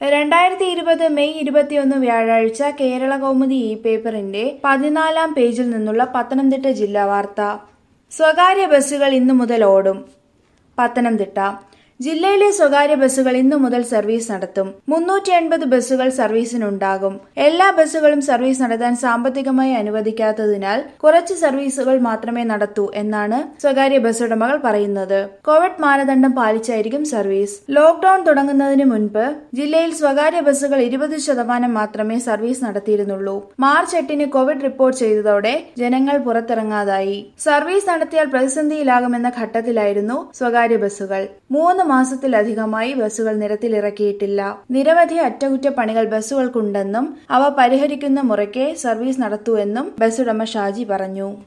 2020 May 21 വ്യാഴാഴ്ച കേരള കൗമുദി പേപ്പറിന്റെ 14-ാം പേജിൽ നിന്നുള്ള പത്തനംതിട്ട ജില്ലാ വാർത്ത. സ്വകാര്യ ബസ്സുകൾ ഇന്നു മുതൽ ഓടും. പത്തനംതിട്ട ജില്ലയിലെ സ്വകാര്യ ബസ്സുകൾ ഇന്നു മുതൽ സർവീസ് നടത്തും. 380 ബസ്സുകൾ സർവീസിനുണ്ടാകും. എല്ലാ ബസ്സുകളും സർവീസ് നടത്താൻ സാമ്പത്തികമായി അനുവദിക്കാത്തതിനാൽ കുറച്ച് സർവീസുകൾ മാത്രമേ നടത്തൂ എന്നാണ് സ്വകാര്യ ബസ് ഉടമകൾ പറയുന്നത്. കോവിഡ് മാനദണ്ഡം പാലിച്ചായിരിക്കും സർവീസ്. ലോക്ഡൌൺ തുടങ്ങുന്നതിന് മുൻപ് ജില്ലയിൽ സ്വകാര്യ ബസ്സുകൾ 20% മാത്രമേ സർവീസ് നടത്തിയിരുന്നുള്ളൂ. മാർച്ച് 8-ന് കോവിഡ് റിപ്പോർട്ട് ചെയ്തതോടെ ജനങ്ങൾ പുറത്തിറങ്ങാതായി. സർവീസ് നടത്തിയാൽ പ്രതിസന്ധിയിലാകുമെന്ന ഘട്ടത്തിലായിരുന്നു സ്വകാര്യ ബസ്സുകൾ. 3 മാസത്തിലധികമായി ബസ്സുകൾ നിരത്തിലിറക്കിയിട്ടില്ല. നിരവധി അറ്റകുറ്റപ്പണികൾ ബസ്സുകൾക്കുണ്ടെന്നും അവ പരിഹരിക്കുന്ന മുറയ്ക്കേ സർവീസ് നടത്തൂ എന്നും ബസ് ഉടമ ഷാജി പറഞ്ഞു.